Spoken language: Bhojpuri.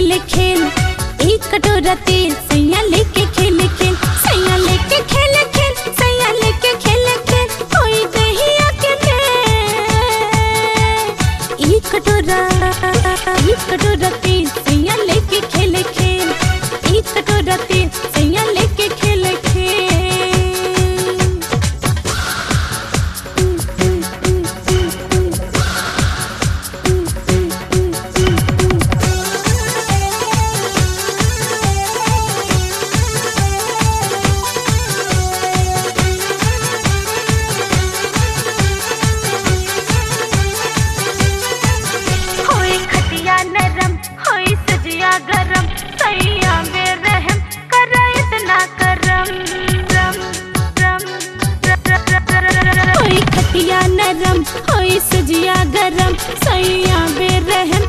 खेले खेल, एक कटोरा तेल सैया लेके खेले खेल, सैया लेके खेले खेल, सैया लेके खेले खेल, कोई दहिया के मेल। एक कटोरा तेल सैया लेके खेले खेल, एक कटोरा तेल सैया लेके खेले खेल। नरम होई सजिया गरम, सैया बेरहम कर इतना करम, होई खटिया नरम होई सजिया गरम, सैया बेरहम